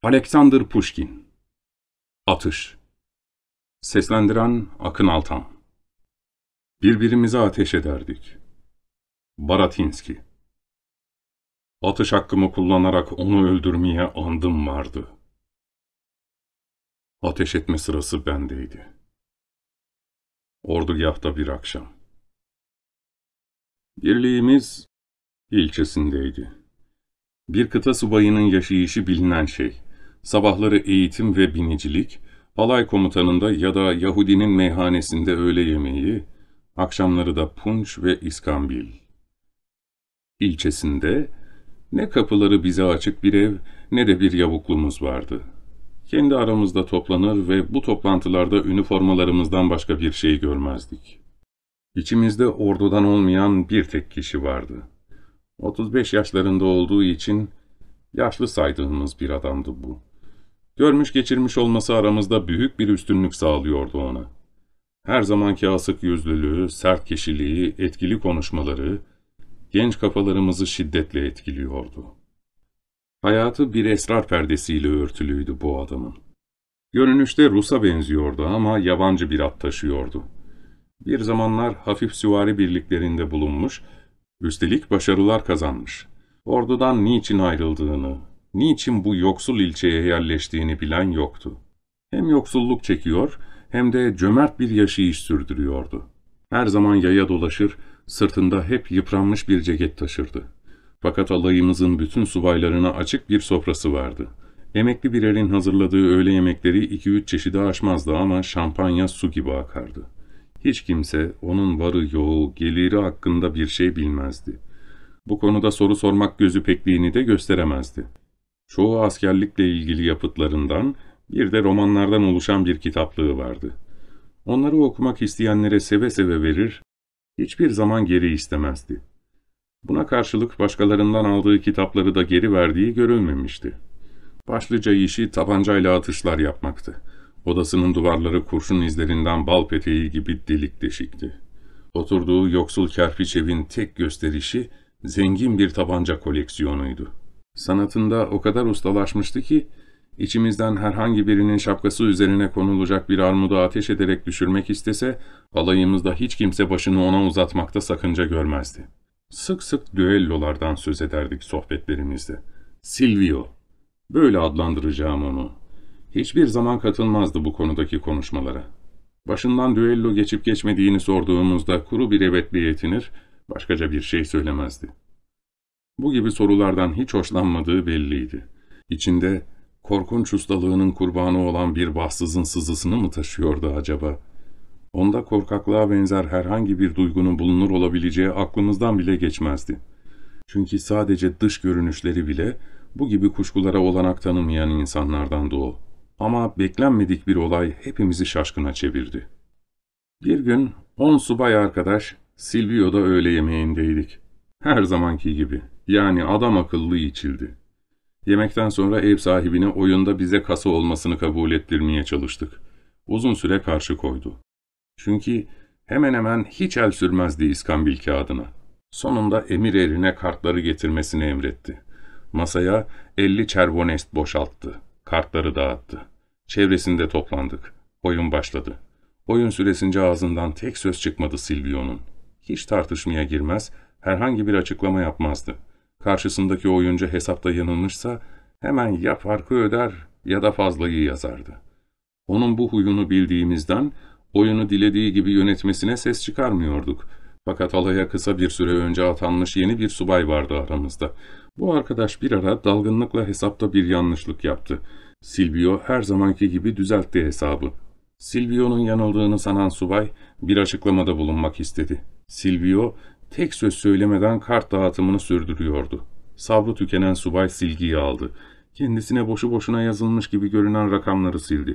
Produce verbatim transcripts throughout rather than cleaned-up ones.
Alexander Pushkin. Atış. Seslendiren Akın Altan. Birbirimize ateş ederdik. Baratinski. Atış hakkımı kullanarak onu öldürmeye andım vardı. Ateş etme sırası bendeydi. Ordugahta bir akşam. Birliğimiz ilçesindeydi. Bir kıta subayının yaşayışı bilinen şey. Sabahları eğitim ve binicilik, alay komutanında ya da Yahudinin meyhanesinde öğle yemeği, akşamları da punç ve iskambil. İlçesinde ne kapıları bize açık bir ev ne de bir yavuklumuz vardı. Kendi aramızda toplanır ve bu toplantılarda üniformalarımızdan başka bir şey görmezdik. İçimizde ordudan olmayan bir tek kişi vardı. otuz beş yaşlarında olduğu için yaşlı saydığımız bir adamdı bu. Görmüş geçirmiş olması aramızda büyük bir üstünlük sağlıyordu ona. Her zamanki asık yüzlülüğü, sert kişiliği, etkili konuşmaları, genç kafalarımızı şiddetle etkiliyordu. Hayatı bir esrar perdesiyle örtülüydü bu adamın. Görünüşte Rus'a benziyordu ama yabancı bir at taşıyordu. Bir zamanlar hafif süvari birliklerinde bulunmuş, üstelik başarılar kazanmış. Ordudan niçin ayrıldığını, niçin bu yoksul ilçeye yerleştiğini bilen yoktu. Hem yoksulluk çekiyor, hem de cömert bir yaşayış sürdürüyordu. Her zaman yaya dolaşır, sırtında hep yıpranmış bir ceket taşırdı. Fakat alayımızın bütün subaylarına açık bir sofrası vardı. Emekli bir erin hazırladığı öğle yemekleri iki üç çeşidi aşmazdı ama şampanya su gibi akardı. Hiç kimse onun varı yoğu, geliri hakkında bir şey bilmezdi. Bu konuda soru sormak gözü pekliğini de gösteremezdi. Çoğu askerlikle ilgili yapıtlarından, bir de romanlardan oluşan bir kitaplığı vardı. Onları okumak isteyenlere seve seve verir, hiçbir zaman geri istemezdi. Buna karşılık başkalarından aldığı kitapları da geri verdiği görülmemişti. Başlıca işi tabancayla atışlar yapmaktı. Odasının duvarları kurşun izlerinden bal peteği gibi delik deşikti. Oturduğu yoksul kerpiç evin tek gösterişi zengin bir tabanca koleksiyonuydu. Sanatında o kadar ustalaşmıştı ki, içimizden herhangi birinin şapkası üzerine konulacak bir armudu ateş ederek düşürmek istese, alayımızda hiç kimse başını ona uzatmakta sakınca görmezdi. Sık sık düellolardan söz ederdik sohbetlerimizde. Silvio, böyle adlandıracağım onu. Hiçbir zaman katılmazdı bu konudaki konuşmalara. Başından düello geçip geçmediğini sorduğumuzda kuru bir evetle yetinir, başkaca bir şey söylemezdi. Bu gibi sorulardan hiç hoşlanmadığı belliydi. İçinde korkunç ustalığının kurbanı olan bir bahtsızın sızısını mı taşıyordu acaba? Onda korkaklığa benzer herhangi bir duygunun bulunur olabileceği aklımızdan bile geçmezdi. Çünkü sadece dış görünüşleri bile bu gibi kuşkulara olanak tanımayan insanlardandı o. Ama beklenmedik bir olay hepimizi şaşkına çevirdi. Bir gün on subay arkadaş Silvio'da öğle yemeğindeydik. Her zamanki gibi, yani adam akıllı içildi. Yemekten sonra ev sahibine oyunda bize kasa olmasını kabul ettirmeye çalıştık. Uzun süre karşı koydu. Çünkü hemen hemen hiç el sürmezdi iskambil kağıdına. Sonunda emir erine kartları getirmesini emretti. Masaya elli çervonest boşalttı. Kartları dağıttı. Çevresinde toplandık. Oyun başladı. Oyun süresince ağzından tek söz çıkmadı Silvio'nun. Hiç tartışmaya girmez, herhangi bir açıklama yapmazdı. Karşısındaki oyuncu hesapta yanılmışsa hemen ya farkı öder ya da fazlayı yazardı. Onun bu huyunu bildiğimizden oyunu dilediği gibi yönetmesine ses çıkarmıyorduk. Fakat alaya kısa bir süre önce atanmış yeni bir subay vardı aramızda. Bu arkadaş bir ara dalgınlıkla hesapta bir yanlışlık yaptı. Silvio her zamanki gibi düzeltti hesabı. Silvio'nun yanıldığını sanan subay bir açıklamada bulunmak istedi. Silvio tek söz söylemeden kart dağıtımını sürdürüyordu. Sabrı tükenen subay silgiyi aldı. Kendisine boşu boşuna yazılmış gibi görünen rakamları sildi.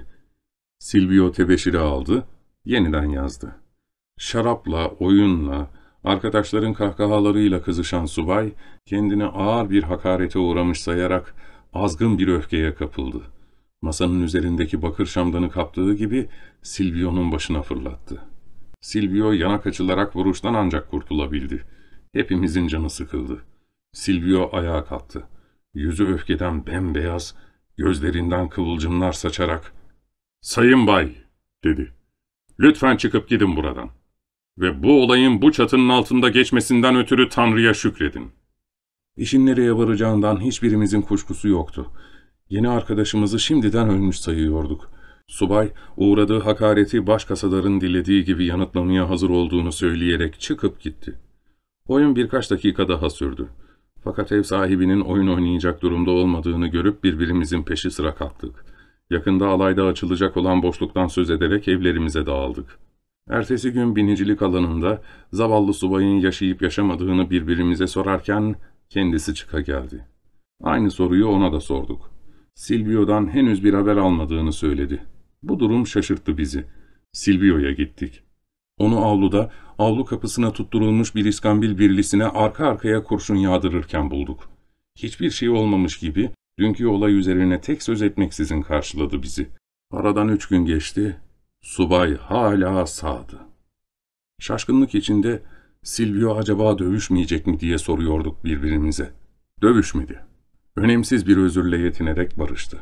Silvio tebeşiri aldı, yeniden yazdı. Şarapla, oyunla, arkadaşların kahkahalarıyla kızışan subay, kendini ağır bir hakarete uğramış sayarak azgın bir öfkeye kapıldı. Masanın üzerindeki bakır şamdanı kaptığı gibi Silvio'nun başına fırlattı. Silvio yanak açılarak vuruştan ancak kurtulabildi. Hepimizin canı sıkıldı. Silvio ayağa kalktı. Yüzü öfkeden bembeyaz, Gözlerinden kıvılcımlar saçarak, ''Sayın Bay'' dedi. ''Lütfen çıkıp gidin buradan. Ve bu olayın bu çatının altında geçmesinden ötürü Tanrı'ya şükredin.'' İşin nereye varacağından hiçbirimizin kuşkusu yoktu. Yeni arkadaşımızı şimdiden ölmüş sayıyorduk. Subay, uğradığı hakareti başkasaların dilediği gibi yanıtlamaya hazır olduğunu söyleyerek çıkıp gitti. Oyun birkaç dakika daha sürdü. Fakat ev sahibinin oyun oynayacak durumda olmadığını görüp birbirimizin peşi sıra kalktık. Yakında alayda açılacak olan boşluktan söz ederek evlerimize dağıldık. Ertesi gün binicilik alanında zavallı subayın yaşayıp yaşamadığını birbirimize sorarken kendisi çıka geldi. Aynı soruyu ona da sorduk. Silvio'dan henüz bir haber almadığını söyledi. Bu durum şaşırttı bizi. Silvio'ya gittik. Onu avluda, avlu kapısına tutturulmuş bir iskambil birlisine arka arkaya kurşun yağdırırken bulduk. Hiçbir şey olmamış gibi dünkü olay üzerine tek söz etmeksizin karşıladı bizi. Aradan üç gün geçti, subay hala sağdı. Şaşkınlık içinde Silvio acaba dövüşmeyecek mi diye soruyorduk birbirimize. Dövüşmedi. Önemsiz bir özürle yetinerek barıştı.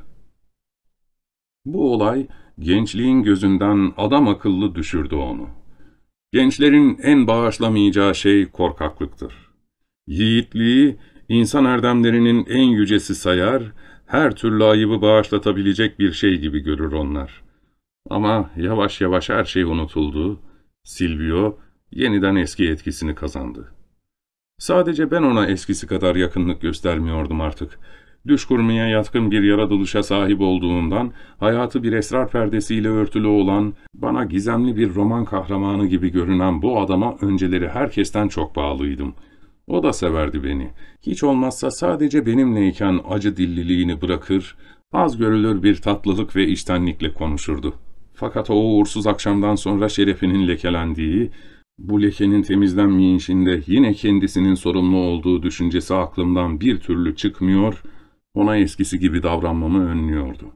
Bu olay gençliğin gözünden adam akıllı düşürdü onu. Gençlerin en bağışlamayacağı şey korkaklıktır. Yiğitliği insan erdemlerinin en yücesi sayar, her türlü ayıbı bağışlatabilecek bir şey gibi görür onlar. Ama yavaş yavaş her şey unutuldu. Silvio yeniden eski etkisini kazandı. Sadece ben ona eskisi kadar yakınlık göstermiyordum artık. Düş kurmaya yatkın bir yaratılışa sahip olduğundan, hayatı bir esrar perdesiyle örtülü olan, bana gizemli bir roman kahramanı gibi görünen bu adama önceleri herkesten çok bağlıydım. O da severdi beni. Hiç olmazsa sadece benimleyken acı dilliliğini bırakır, az görülür bir tatlılık ve içtenlikle konuşurdu. Fakat o uğursuz akşamdan sonra şerefinin lekelendiği, bu lekenin temizlenmeyişinde yine kendisinin sorumlu olduğu düşüncesi aklımdan bir türlü çıkmıyor, ona eskisi gibi davranmamı önlüyordu.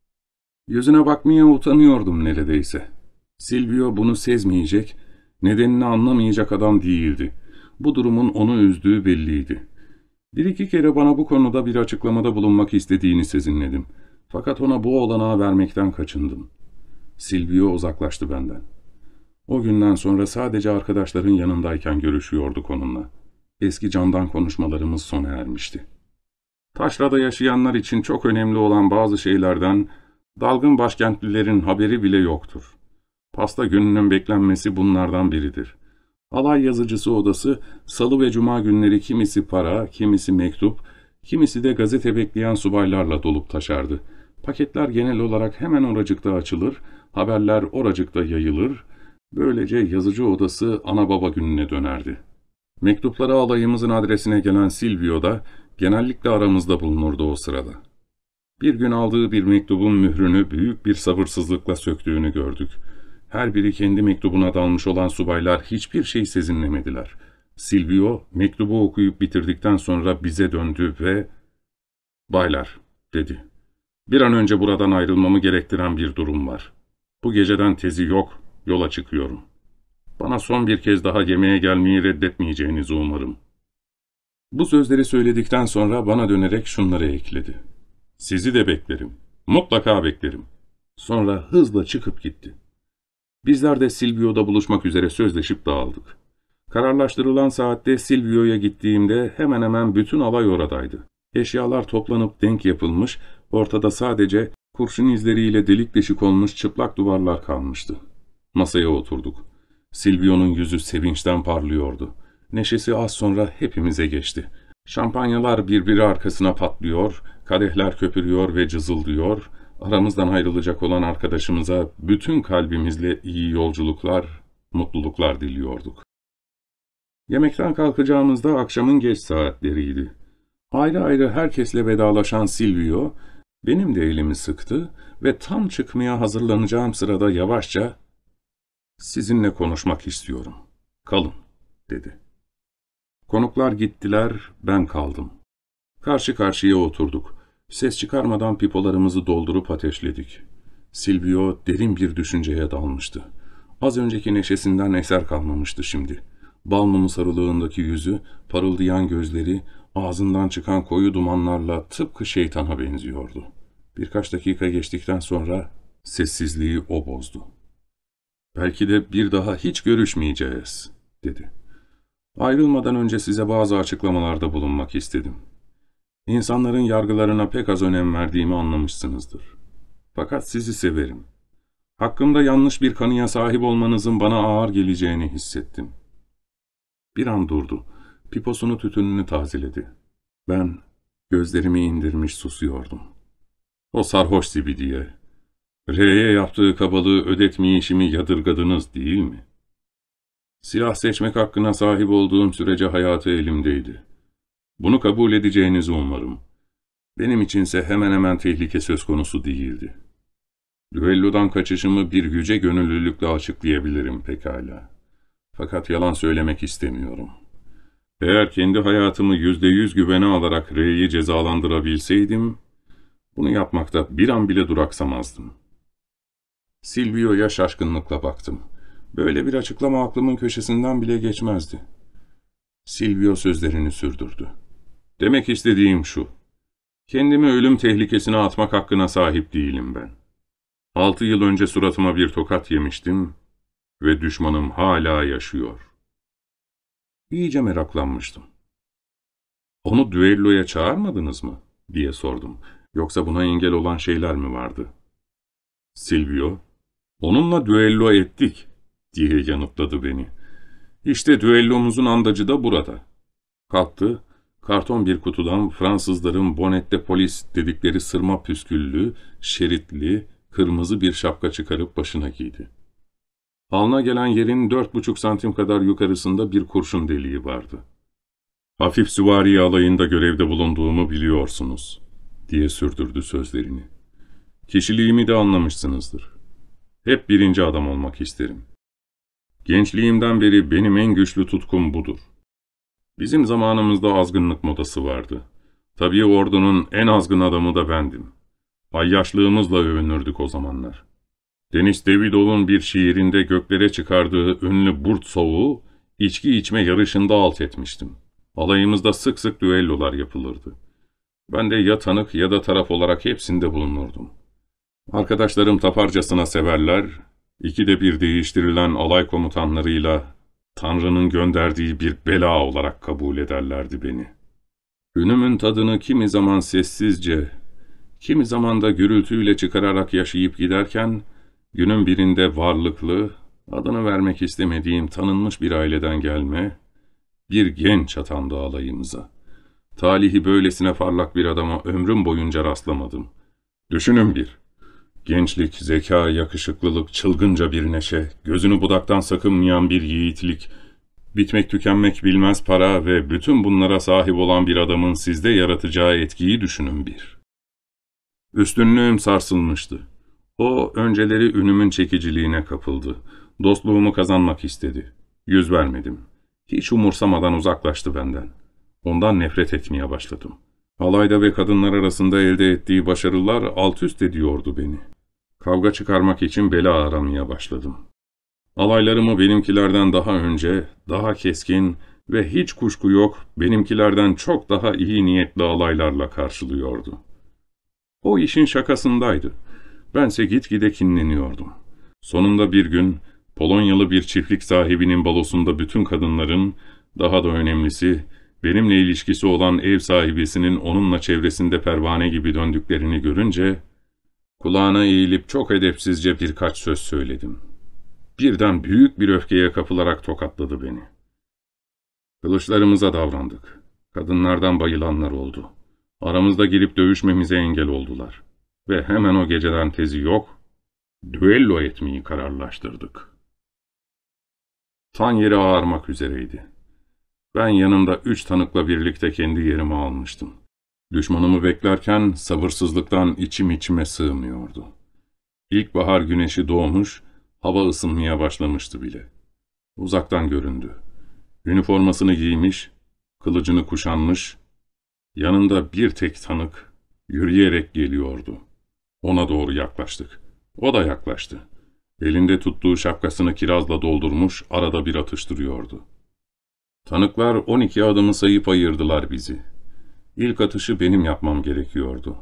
Yüzüne bakmaya utanıyordum neredeyse. Silvio bunu sezmeyecek, nedenini anlamayacak adam değildi. Bu durumun onu üzdüğü belliydi. Bir iki kere bana bu konuda bir açıklamada bulunmak istediğini sezinledim. Fakat ona bu olanağı vermekten kaçındım. Silvio uzaklaştı benden. O günden sonra sadece arkadaşların yanındayken görüşüyorduk onunla. Eski candan konuşmalarımız sona ermişti. Taşra'da yaşayanlar için çok önemli olan bazı şeylerden dalgın başkentlilerin haberi bile yoktur. Pasta gününün beklenmesi bunlardan biridir. Alay yazıcısı odası salı ve cuma günleri kimisi para, kimisi mektup, kimisi de gazete bekleyen subaylarla dolup taşardı. Paketler genel olarak hemen oracıkta açılır, haberler oracıkta yayılır, böylece yazıcı odası ana baba gününe dönerdi. Mektupları alayımızın adresine gelen Silvio da genellikle aramızda bulunurdu o sırada. Bir gün aldığı bir mektubun mührünü büyük bir sabırsızlıkla söktüğünü gördük. Her biri kendi mektubuna dalmış olan subaylar hiçbir şey sezinlemediler. Silvio mektubu okuyup bitirdikten sonra bize döndü ve ''Baylar'' dedi. ''Bir an önce buradan ayrılmamı gerektiren bir durum var. Bu geceden tezi yok, yola çıkıyorum. Bana son bir kez daha yemeğe gelmeyi reddetmeyeceğinizi umarım.'' Bu sözleri söyledikten sonra bana dönerek şunları ekledi. ''Sizi de beklerim, mutlaka beklerim.'' Sonra hızla çıkıp gitti. Bizler de Silvio'da buluşmak üzere sözleşip dağıldık. Kararlaştırılan saatte Silvio'ya gittiğimde hemen hemen bütün alay oradaydı. Eşyalar toplanıp denk yapılmış, ortada sadece kurşun izleriyle delik deşik olmuş çıplak duvarlar kalmıştı. Masaya oturduk. Silvio'nun yüzü sevinçten parlıyordu. Neşesi az sonra hepimize geçti. Şampanyalar birbiri arkasına patlıyor, kadehler köpürüyor ve cızıldıyor, aramızdan ayrılacak olan arkadaşımıza bütün kalbimizle iyi yolculuklar, mutluluklar diliyorduk. Yemekten kalkacağımızda akşamın geç saatleriydi. Ayrı ayrı herkesle vedalaşan Silvio, benim de elimi sıktı ve tam çıkmaya hazırlanacağım sırada yavaşça ''Sizinle konuşmak istiyorum, kalın'' dedi. Konuklar gittiler, ben kaldım. Karşı karşıya oturduk. Ses çıkarmadan pipolarımızı doldurup ateşledik. Silvio derin bir düşünceye dalmıştı. Az önceki neşesinden eser kalmamıştı şimdi. Bal mumu sarılığındaki yüzü, parıldayan gözleri, ağzından çıkan koyu dumanlarla tıpkı şeytana benziyordu. Birkaç dakika geçtikten sonra sessizliği o bozdu. "Belki de bir daha hiç görüşmeyeceğiz," dedi. "Ayrılmadan önce size bazı açıklamalarda bulunmak istedim. İnsanların yargılarına pek az önem verdiğimi anlamışsınızdır. Fakat sizi severim. Hakkımda yanlış bir kanıya sahip olmanızın bana ağır geleceğini hissettim." Bir an durdu. Piposunu tütününü tazeledi. Ben gözlerimi indirmiş susuyordum. "O sarhoş zibidiye. R'ye yaptığı kabalığı ödetmeyişimi yadırgadınız değil mi? Silah seçmek hakkına sahip olduğum sürece hayatı elimdeydi. Bunu kabul edeceğinizi umarım. Benim içinse hemen hemen tehlike söz konusu değildi. Düellodan kaçışımı bir yüce gönüllülükle açıklayabilirim pekala. Fakat yalan söylemek istemiyorum. Eğer kendi hayatımı yüzde yüz güvene alarak R'yi cezalandırabilseydim, bunu yapmakta bir an bile duraksamazdım." Silvio'ya şaşkınlıkla baktım. Böyle bir açıklama aklımın köşesinden bile geçmezdi. Silvio sözlerini sürdürdü. "Demek istediğim şu. Kendimi ölüm tehlikesine atmak hakkına sahip değilim ben. Altı yıl önce suratıma bir tokat yemiştim ve düşmanım hala yaşıyor." İyice meraklanmıştım. "Onu düelloya çağırmadınız mı?" diye sordum. "Yoksa buna engel olan şeyler mi vardı?" Silvio, "Onunla düello ettik," diye yanıtladı beni. "İşte düellomuzun andacı da burada." Kalktı, karton bir kutudan Fransızların bonette polis dedikleri sırma püsküllü, şeritli, kırmızı bir şapka çıkarıp başına giydi. Alnına gelen yerin dört buçuk santim kadar yukarısında bir kurşun deliği vardı. "Hafif süvari alayında görevde bulunduğumu biliyorsunuz," diye sürdürdü sözlerini. "Kişiliğimi de anlamışsınızdır. Hep birinci adam olmak isterim. Gençliğimden beri benim en güçlü tutkum budur. Bizim zamanımızda azgınlık modası vardı. Tabii ordunun en azgın adamı da bendim. Ayyaşlığımızla övünürdük o zamanlar. Denis Davidov'un bir şiirinde göklere çıkardığı ünlü Burt soğuğu içki içme yarışında alt etmiştim. Alayımızda sık sık düellolar yapılırdı. Ben de ya tanık ya da taraf olarak hepsinde bulunurdum. Arkadaşlarım taparcasına severler, ikide bir değiştirilen alay komutanlarıyla Tanrı'nın gönderdiği bir bela olarak kabul ederlerdi beni. Ünümün tadını kimi zaman sessizce, kimi zaman da gürültüyle çıkararak yaşayıp giderken, günün birinde varlıklı, adını vermek istemediğim tanınmış bir aileden gelme, bir genç atandı alayımıza. Talihi böylesine parlak bir adama ömrüm boyunca rastlamadım. Düşünün bir, gençlik, zeka, yakışıklılık, çılgınca bir neşe, gözünü budaktan sakınmayan bir yiğitlik, bitmek tükenmek bilmez para ve bütün bunlara sahip olan bir adamın sizde yaratacağı etkiyi düşünün bir. Üstünlüğüm sarsılmıştı. O önceleri ünümün çekiciliğine kapıldı. Dostluğumu kazanmak istedi. Yüz vermedim. Hiç umursamadan uzaklaştı benden. Ondan nefret etmeye başladım. Alayda ve kadınlar arasında elde ettiği başarılar alt üst ediyordu beni. Kavga çıkarmak için bela aramaya başladım. Alaylarımı benimkilerden daha önce, daha keskin ve hiç kuşku yok, benimkilerden çok daha iyi niyetli alaylarla karşılıyordu. O işin şakasındaydı. Bense gitgide kinleniyordum. Sonunda bir gün, Polonyalı bir çiftlik sahibinin balosunda bütün kadınların, daha da önemlisi, benimle ilişkisi olan ev sahibesinin onunla çevresinde pervane gibi döndüklerini görünce, kulağına eğilip çok edepsizce birkaç söz söyledim. Birden büyük bir öfkeye kapılarak tokatladı beni. Kılıçlarımıza davrandık. Kadınlardan bayılanlar oldu. Aramızda girip dövüşmemize engel oldular. Ve hemen o geceden tezi yok, düello etmeyi kararlaştırdık. Tan yeri ağarmak üzereydi. Ben yanımda üç tanıkla birlikte kendi yerimi almıştım. Düşmanımı beklerken sabırsızlıktan içim içime sığmıyordu. İlkbahar güneşi doğmuş, hava ısınmaya başlamıştı bile. Uzaktan göründü. Üniformasını giymiş, kılıcını kuşanmış, yanında bir tek tanık yürüyerek geliyordu. Ona doğru yaklaştık. O da yaklaştı. Elinde tuttuğu şapkasını kirazla doldurmuş, arada bir atıştırıyordu. Tanıklar on iki adımı sayıp ayırdılar bizi. İlk atışı benim yapmam gerekiyordu.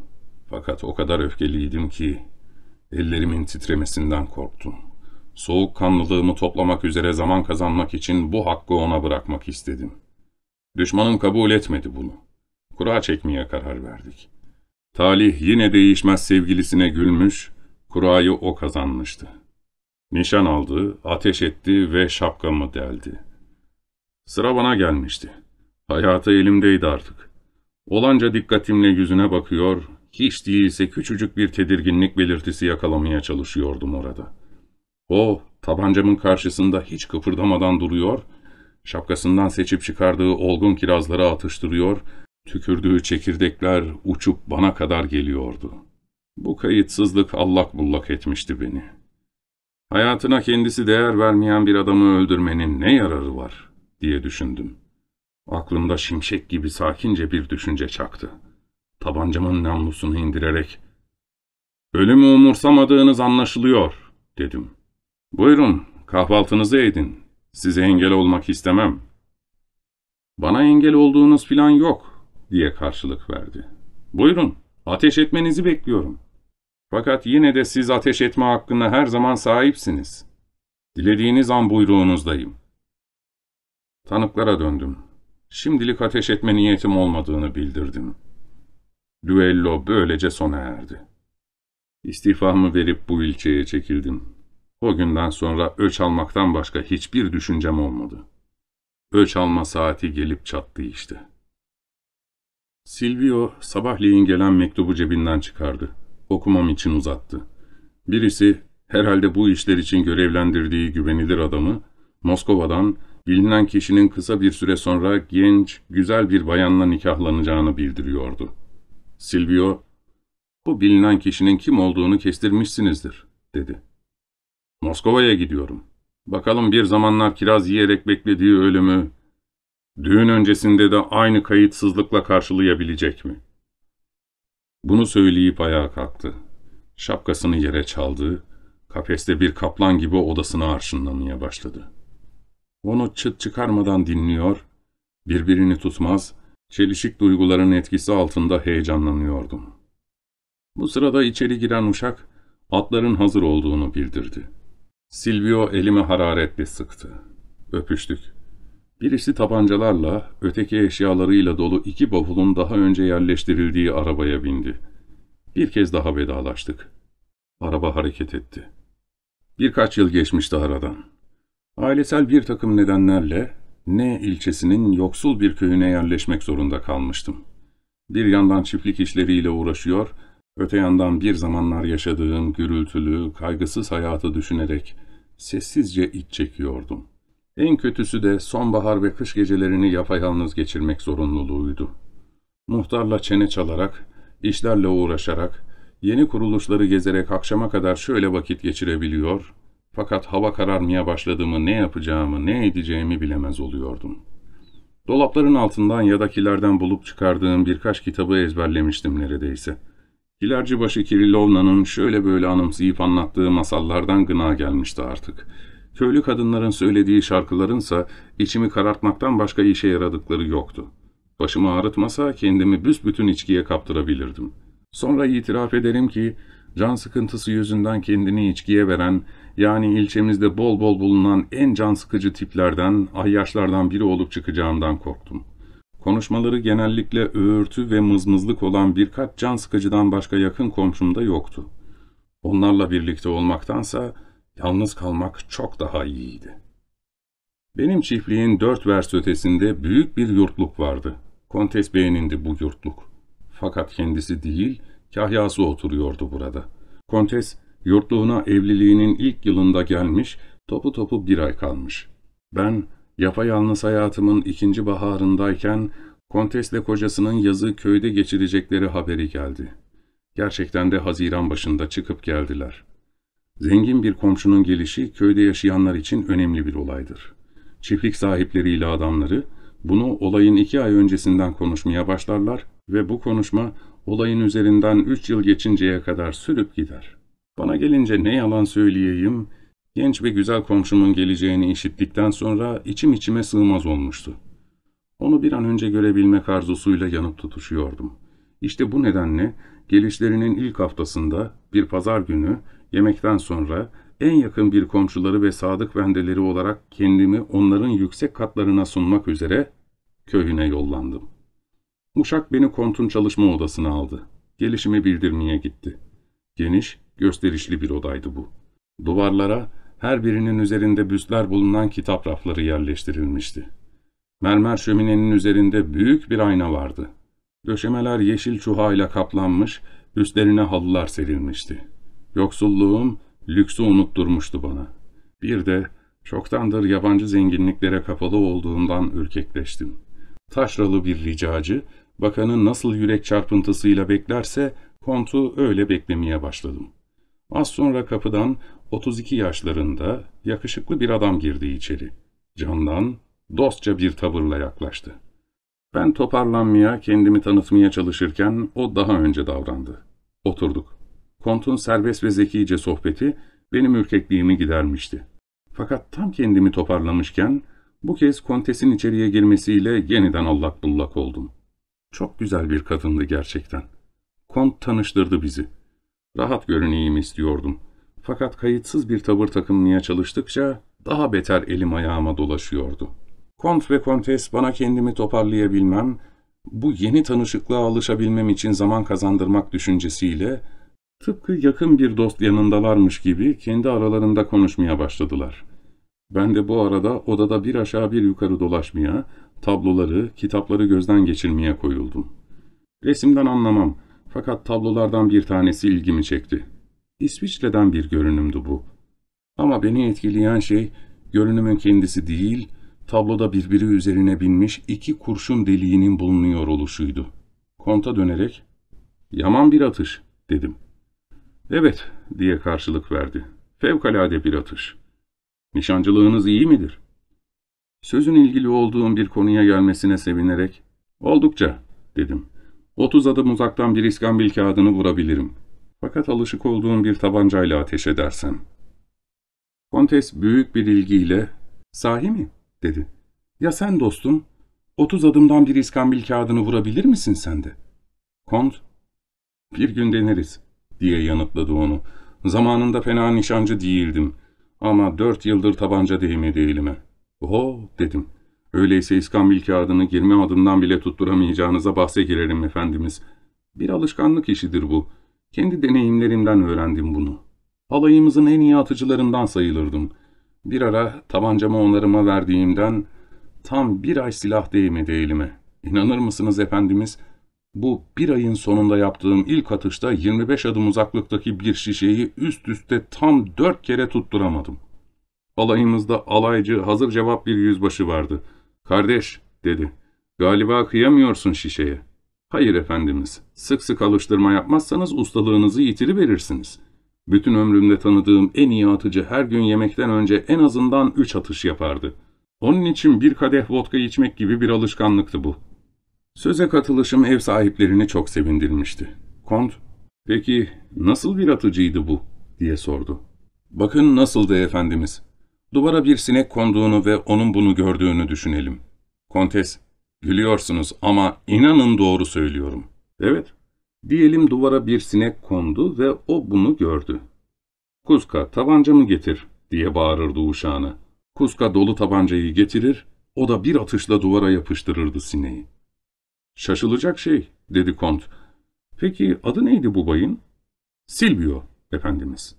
Fakat o kadar öfkeliydim ki ellerimin titremesinden korktum. Soğukkanlılığımı toplamak üzere zaman kazanmak için bu hakkı ona bırakmak istedim. Düşmanım kabul etmedi bunu. Kura çekmeye karar verdik. Talih yine değişmez sevgilisine gülmüş, kurayı o kazanmıştı. Nişan aldı, ateş etti ve şapkamı deldi. Sıra bana gelmişti. Hayatı elimdeydi artık. Olanca dikkatimle yüzüne bakıyor, hiç değilse küçücük bir tedirginlik belirtisi yakalamaya çalışıyordum orada. O, tabancamın karşısında hiç kıpırdamadan duruyor, şapkasından seçip çıkardığı olgun kirazları atıştırıyor, tükürdüğü çekirdekler uçup bana kadar geliyordu. Bu kayıtsızlık allak bullak etmişti beni. Hayatına kendisi değer vermeyen bir adamı öldürmenin ne yararı var diye düşündüm. Aklımda şimşek gibi sakince bir düşünce çaktı. Tabancamın namlusunu indirerek, "Ölümü umursamadığınız anlaşılıyor," dedim. "Buyurun, kahvaltınızı edin. Size engel olmak istemem." "Bana engel olduğunuz filan yok," diye karşılık verdi. "Buyurun, ateş etmenizi bekliyorum. Fakat yine de siz ateş etme hakkına her zaman sahipsiniz. Dilediğiniz an buyruğunuzdayım." Tanıklara döndüm. Şimdilik ateş etme niyetim olmadığını bildirdim. Düello böylece sona erdi. İstifamı verip bu ilçeye çekildim. O günden sonra ölç almaktan başka hiçbir düşüncem olmadı. Ölç alma saati gelip çattı işte. Silvio sabahleyin gelen mektubu cebinden çıkardı. Okumam için uzattı. Birisi, herhalde bu işler için görevlendirdiği güvenilir adamı, Moskova'dan bilinen kişinin kısa bir süre sonra genç, güzel bir bayanla nikahlanacağını bildiriyordu. Silvio, "Bu bilinen kişinin kim olduğunu kestirmişsinizdir," dedi. "Moskova'ya gidiyorum. Bakalım bir zamanlar kiraz yiyerek beklediği ölümü, düğün öncesinde de aynı kayıtsızlıkla karşılayabilecek mi?" Bunu söyleyip ayağa kalktı. Şapkasını yere çaldı, kafeste bir kaplan gibi odasını arşınlamaya başladı. Onu çıt çıkarmadan dinliyor, birbirini tutmaz, çelişik duyguların etkisi altında heyecanlanıyordum. Bu sırada içeri giren uşak, atların hazır olduğunu bildirdi. Silvio elimi hararetle sıktı. Öpüştük. Birisi tabancalarla, öteki eşyalarıyla dolu iki bavulun daha önce yerleştirildiği arabaya bindi. Bir kez daha vedalaştık. Araba hareket etti. Birkaç yıl geçmişti aradan. Ailesel bir takım nedenlerle N ilçesinin yoksul bir köyüne yerleşmek zorunda kalmıştım. Bir yandan çiftlik işleriyle uğraşıyor, öte yandan bir zamanlar yaşadığım gürültülü, kaygısız hayatı düşünerek sessizce iç çekiyordum. En kötüsü de sonbahar ve kış gecelerini yapayalnız geçirmek zorunluluğuydu. Muhtarla çene çalarak, işlerle uğraşarak, yeni kuruluşları gezerek akşama kadar şöyle vakit geçirebiliyor, fakat hava kararmaya başladığımı ne yapacağımı, ne edeceğimi bilemez oluyordum. Dolapların altından ya da kilerden bulup çıkardığım birkaç kitabı ezberlemiştim neredeyse. Kilercibaşı Kirillovna'nın şöyle böyle anımsayıp anlattığı masallardan gına gelmişti artık. Köylü kadınların söylediği şarkılarınsa içimi karartmaktan başka işe yaradıkları yoktu. Başımı ağrıtmasa kendimi büsbütün içkiye kaptırabilirdim. Sonra itiraf ederim ki can sıkıntısı yüzünden kendini içkiye veren, yani ilçemizde bol bol bulunan en can sıkıcı tiplerden, ayyaşlardan biri olup çıkacağımdan korktum. Konuşmaları genellikle öğürtü ve mızmızlık olan birkaç can sıkıcıdan başka yakın komşum da yoktu. Onlarla birlikte olmaktansa yalnız kalmak çok daha iyiydi. Benim çiftliğin dört vers ötesinde büyük bir yurtluk vardı. Kontes Bey'indi bu yurtluk. Fakat kendisi değil, kahyası oturuyordu burada. Kontes, yurtluğuna evliliğinin ilk yılında gelmiş, topu topu bir ay kalmış. Ben, yapayalnız hayatımın ikinci baharındayken, Kontesle kocasının yazı köyde geçirecekleri haberi geldi. Gerçekten de Haziran başında çıkıp geldiler. Zengin bir komşunun gelişi köyde yaşayanlar için önemli bir olaydır. Çiftlik sahipleriyle adamları bunu olayın iki ay öncesinden konuşmaya başlarlar ve bu konuşma olayın üzerinden üç yıl geçinceye kadar sürüp gider. Bana gelince ne yalan söyleyeyim, genç ve güzel komşumun geleceğini işittikten sonra içim içime sığmaz olmuştu. Onu bir an önce görebilmek arzusuyla yanıp tutuşuyordum. İşte bu nedenle Gelişlerinin ilk haftasında bir pazar günü yemekten sonra en yakın bir komşuları ve sadık vendeleri olarak kendimi onların yüksek katlarına sunmak üzere köyüne yollandım. Uşak beni kontun çalışma odasına aldı. Gelişimi bildirmeye gitti. Geniş, gösterişli bir odaydı bu. Duvarlara her birinin üzerinde büstler bulunan kitap rafları yerleştirilmişti. Mermer şöminenin üzerinde büyük bir ayna vardı. Döşemeler yeşil çuhayla kaplanmış, üstlerine halılar serilmişti. Yoksulluğum lüksü unutturmuştu bana. Bir de çoktandır yabancı zenginliklere kapalı olduğumdan ürkekleştim. Taşralı bir ricacı, bakanın nasıl yürek çarpıntısıyla beklerse, kontu öyle beklemeye başladım. Az sonra kapıdan otuz iki yaşlarında yakışıklı bir adam girdi içeri. Candan, dostça bir tavırla yaklaştı. Ben toparlanmaya, kendimi tanıtmaya çalışırken o daha önce davrandı. Oturduk. Kontun serbest ve zekice sohbeti benim ürkekliğimi gidermişti. Fakat tam kendimi toparlamışken bu kez kontesin içeriye girmesiyle yeniden allak bullak oldum. Çok güzel bir kadındı gerçekten. Kont tanıştırdı bizi. Rahat görüneyim istiyordum. Fakat kayıtsız bir tavır takınmaya çalıştıkça daha beter elim ayağıma dolaşıyordu. Kont ve kontes bana kendimi toparlayabilmem, bu yeni tanışıklığa alışabilmem için zaman kazandırmak düşüncesiyle tıpkı yakın bir dost yanındalarmış gibi kendi aralarında konuşmaya başladılar. Ben de bu arada odada bir aşağı bir yukarı dolaşmaya, tabloları, kitapları gözden geçirmeye koyuldum. Resimden anlamam, fakat tablolardan bir tanesi ilgimi çekti. İsviçre'den bir görünümdü bu. Ama beni etkileyen şey, görünümün kendisi değil, tabloda birbiri üzerine binmiş iki kurşun deliğinin bulunuyor oluşuydu. Konta dönerek, "Yaman bir atış," dedim. "Evet," diye karşılık verdi. "Fevkalade bir atış. Nişancılığınız iyi midir?" Sözün ilgili olduğum bir konuya gelmesine sevinerek, "Oldukça," dedim. "Otuz adım uzaktan bir iskambil kağıdını vurabilirim. Fakat alışık olduğum bir tabancayla ateş edersem." Kontes büyük bir ilgiyle, "Sahi mi?" dedi. "Ya sen dostum, otuz adımdan bir iskambil kağıdını vurabilir misin sen de?" Kont, "Bir gün deneriz," diye yanıtladı onu. "Zamanında fena nişancı değildim. Ama dört yıldır tabanca değmedi elime." "Oo," dedim. "Öyleyse iskambil kağıdını yirmi adımdan bile tutturamayacağınıza bahse girerim efendimiz. Bir alışkanlık işidir bu. Kendi deneyimlerimden öğrendim bunu. Alayımızın en iyi atıcılarından sayılırdım. Bir ara tabancamı onlarıma verdiğimden tam bir ay silah değmedi elime. İnanır mısınız efendimiz? Bu bir ayın sonunda yaptığım ilk atışta yirmi beş adım uzaklıktaki bir şişeyi üst üste tam dört kere tutturamadım. Alayımızda alaycı, hazır cevap bir yüzbaşı vardı. "Kardeş," dedi, "galiba kıyamıyorsun şişeye." "Hayır efendimiz, sık sık alıştırma yapmazsanız ustalığınızı yitiriverirsiniz. Bütün ömrümde tanıdığım en iyi atıcı her gün yemekten önce en azından üç atış yapardı. Onun için bir kadeh vodka içmek gibi bir alışkanlıktı bu." Söze katılışım ev sahiplerini çok sevindirmişti. Kont, "Peki nasıl bir atıcıydı bu?" diye sordu. "Bakın nasıldı efendimiz. Duvara bir sinek konduğunu ve onun bunu gördüğünü düşünelim." Kontes, "Gülüyorsunuz ama inanın doğru söylüyorum." "Evet, diyelim duvara bir sinek kondu ve o bunu gördü. 'Kuzka, tabancamı getir,' diye bağırırdı uşağına. Kuzka dolu tabancayı getirir, o da bir atışla duvara yapıştırırdı sineği." "Şaşılacak şey," dedi Kont. "Peki adı neydi bu bayın?" "Silvio, efendimiz."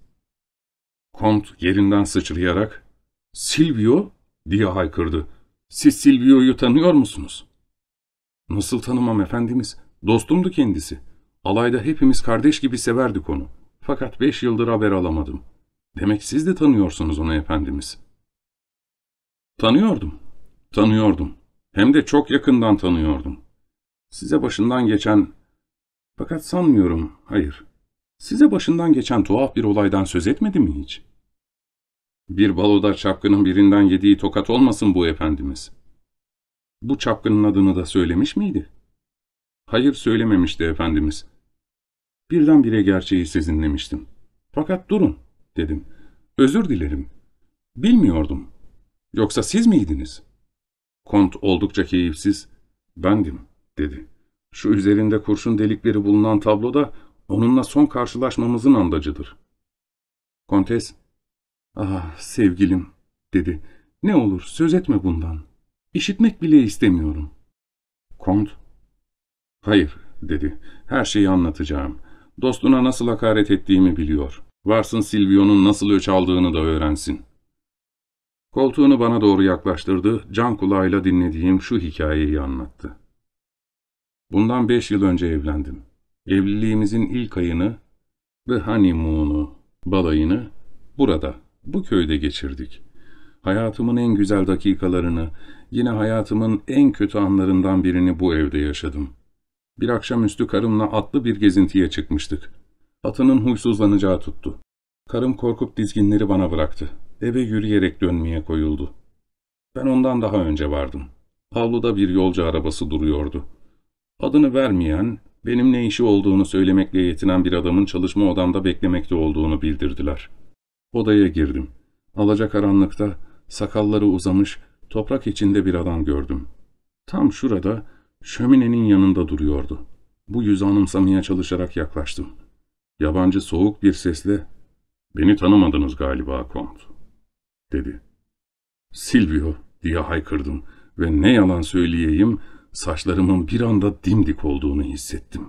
Kont yerinden sıçrayarak, "Silvio?" diye haykırdı. "Siz Silvio'yu tanıyor musunuz?" "Nasıl tanımam efendimiz? Dostumdu kendisi. Alayda hepimiz kardeş gibi severdik onu. Fakat beş yıldır haber alamadım. Demek siz de tanıyorsunuz onu efendimiz." "Tanıyordum, tanıyordum. Hem de çok yakından tanıyordum. Size başından geçen, fakat sanmıyorum, hayır. Size başından geçen tuhaf bir olaydan söz etmedi mi hiç?" "Bir baloda çapkının birinden yediği tokat olmasın bu efendimiz." "Bu çapkının adını da söylemiş miydi?" "Hayır, söylememişti efendimiz. Birdenbire gerçeği sezinlemiştim. Fakat durun," dedim. "Özür dilerim. Bilmiyordum. Yoksa siz miydiniz?" Kont oldukça keyifsiz, "Bendim," dedi. "Şu üzerinde kurşun delikleri bulunan tabloda Onunla son karşılaşmamızın andacıdır. Kontes, ''Ah sevgilim'' dedi. ''Ne olur söz etme bundan. İşitmek bile istemiyorum.'' Kont, ''Hayır'' dedi. ''Her şeyi anlatacağım. Dostuna nasıl hakaret ettiğimi biliyor. Varsın Silvio'nun nasıl öç aldığını da öğrensin.'' Koltuğunu bana doğru yaklaştırdı, can kulağıyla dinlediğim şu hikayeyi anlattı. Bundan beş yıl önce evlendim. Evliliğimizin ilk ayını ve honeymoon'u, balayını burada, bu köyde geçirdik. Hayatımın en güzel dakikalarını, yine hayatımın en kötü anlarından birini bu evde yaşadım. Bir akşamüstü karımla atlı bir gezintiye çıkmıştık. Atının huysuzlanacağı tuttu. Karım korkup dizginleri bana bıraktı. Eve yürüyerek dönmeye koyuldu. Ben ondan daha önce vardım. Avluda bir yolcu arabası duruyordu. Adını vermeyen, benim ne işi olduğunu söylemekle yetinen bir adamın çalışma odamda beklemekte olduğunu bildirdiler. Odaya girdim. Alacakaranlıkta sakalları uzamış, toprak içinde bir adam gördüm. Tam şurada, şöminenin yanında duruyordu. Bu yüzü anımsamaya çalışarak yaklaştım. Yabancı soğuk bir sesle, ''Beni tanımadınız galiba Kont'' dedi. ''Silvio'' diye haykırdım ve ne yalan söyleyeyim, saçlarımın bir anda dimdik olduğunu hissettim.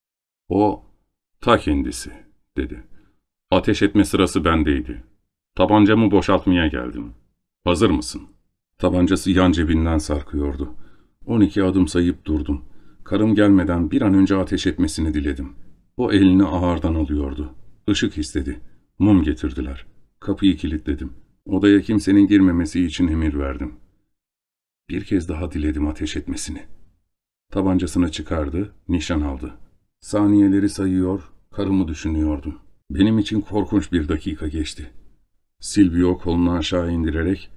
O, ''Ta kendisi'' dedi. ''Ateş etme sırası bendeydi. Tabancamı boşaltmaya geldim. Hazır mısın?'' Tabancası yan cebinden sarkıyordu. On iki adım sayıp durdum. Karım gelmeden bir an önce ateş etmesini diledim. O elini ağırdan alıyordu. Işık istedi. Mum getirdiler. Kapıyı kilitledim. Odaya kimsenin girmemesi için emir verdim. Bir kez daha diledim ateş etmesini. Tabancasını çıkardı, nişan aldı. Saniyeleri sayıyor, karımı düşünüyordum. Benim için korkunç bir dakika geçti. Silvio kolunu aşağı indirerek,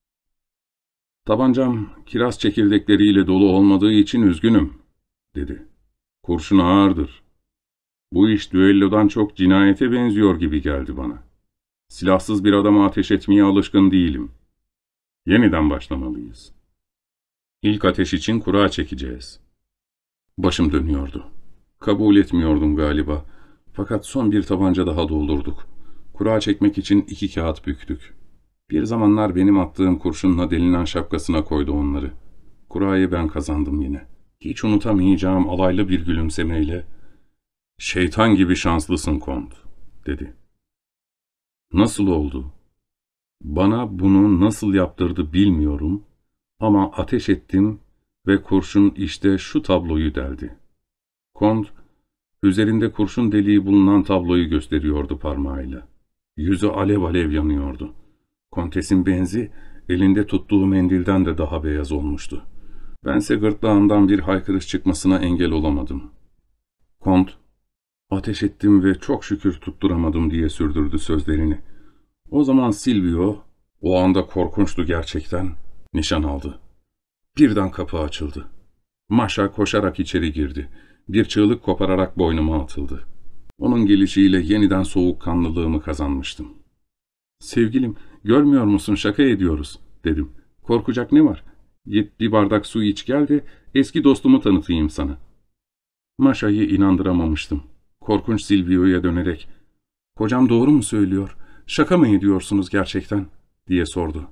''Tabancam kiraz çekirdekleriyle dolu olmadığı için üzgünüm'' dedi. ''Kurşun ağırdır. Bu iş düellodan çok cinayete benziyor gibi geldi bana. Silahsız bir adama ateş etmeye alışkın değilim. Yeniden başlamalıyız. İlk ateş için kura çekeceğiz.'' Başım dönüyordu. Kabul etmiyordum galiba. Fakat son bir tabanca daha doldurduk. Kura çekmek için iki kağıt büktük. Bir zamanlar benim attığım kurşunla delinen şapkasına koydu onları. Kurayı ben kazandım yine. Hiç unutamayacağım alaylı bir gülümsemeyle, ''Şeytan gibi şanslısın Kont'' dedi. Nasıl oldu? Bana bunu nasıl yaptırdı bilmiyorum ama ateş ettim ve kurşun işte şu tabloyu deldi. Kont, üzerinde kurşun deliği bulunan tabloyu gösteriyordu parmağıyla. Yüzü alev alev yanıyordu. Kontes'in benzi elinde tuttuğu mendilden de daha beyaz olmuştu. Bense gırtlağımdan bir haykırış çıkmasına engel olamadım. Kont, ''Ateş ettim ve çok şükür tutturamadım'' diye sürdürdü sözlerini. O zaman Silvio, o anda korkunçtu gerçekten, nişan aldı. Birden kapı açıldı. Maşa koşarak içeri girdi. Bir çığlık kopararak boynuma atıldı. Onun gelişiyle yeniden soğukkanlılığımı kazanmıştım. ''Sevgilim, görmüyor musun, şaka ediyoruz'' dedim. ''Korkacak ne var? Git bir bardak su iç gel de eski dostumu tanıtayım sana.'' Maşa'yı inandıramamıştım. Korkunç Silvio'ya dönerek, ''Kocam doğru mu söylüyor? Şaka mı ediyorsunuz gerçekten?'' diye sordu.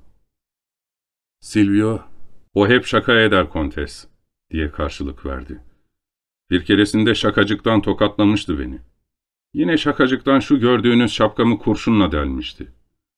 Silvio, ''O hep şaka eder Kontes'' diye karşılık verdi. Bir keresinde şakacıktan tokatlamıştı beni. Yine şakacıktan şu gördüğünüz şapkamı kurşunla delmişti.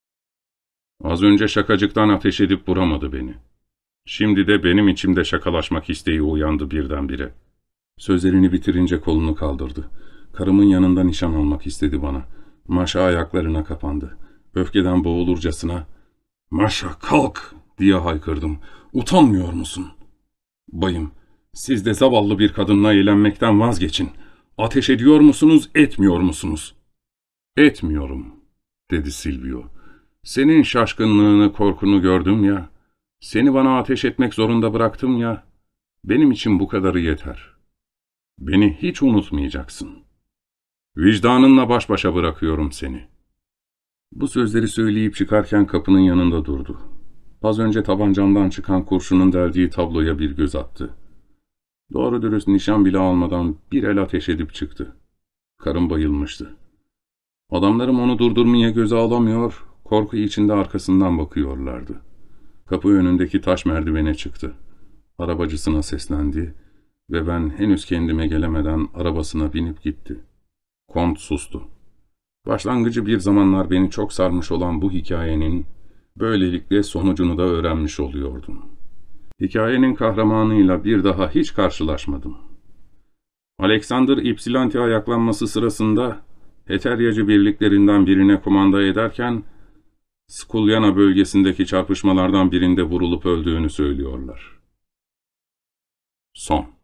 Az önce şakacıktan ateş edip vuramadı beni. Şimdi de benim içimde şakalaşmak isteği uyandı birdenbire. Sözlerini bitirince kolunu kaldırdı. Karımın yanında nişan almak istedi bana. Maşa ayaklarına kapandı. Öfkeden boğulurcasına, ''Maşa kalk!'' diye haykırdım. ''Utanmıyor musun?'' ''Bayım, siz de zavallı bir kadınla eğlenmekten vazgeçin. Ateş ediyor musunuz, etmiyor musunuz?'' ''Etmiyorum'' dedi Silvio. ''Senin şaşkınlığını, korkunu gördüm ya. Seni bana ateş etmek zorunda bıraktım ya. Benim için bu kadarı yeter. Beni hiç unutmayacaksın. Vicdanınla baş başa bırakıyorum seni.'' Bu sözleri söyleyip çıkarken kapının yanında durdu. Az önce tabancamdan çıkan kurşunun deldiği tabloya bir göz attı. Doğru dürüst nişan bile almadan bir el ateş edip çıktı. Karım bayılmıştı. Adamlarım onu durdurmaya göze alamıyor, korku içinde arkasından bakıyorlardı. Kapı önündeki taş merdivene çıktı. Arabacısına seslendi ve ben henüz kendime gelemeden arabasına binip gitti. Kont sustu. Başlangıcı bir zamanlar beni çok sarmış olan bu hikayenin, böylelikle sonucunu da öğrenmiş oluyordum. Hikayenin kahramanıyla bir daha hiç karşılaşmadım. Alexander Ypsilanti ayaklanması sırasında Heteryacı birliklerinden birine kumanda ederken, Skulyana bölgesindeki çarpışmalardan birinde vurulup öldüğünü söylüyorlar. Son.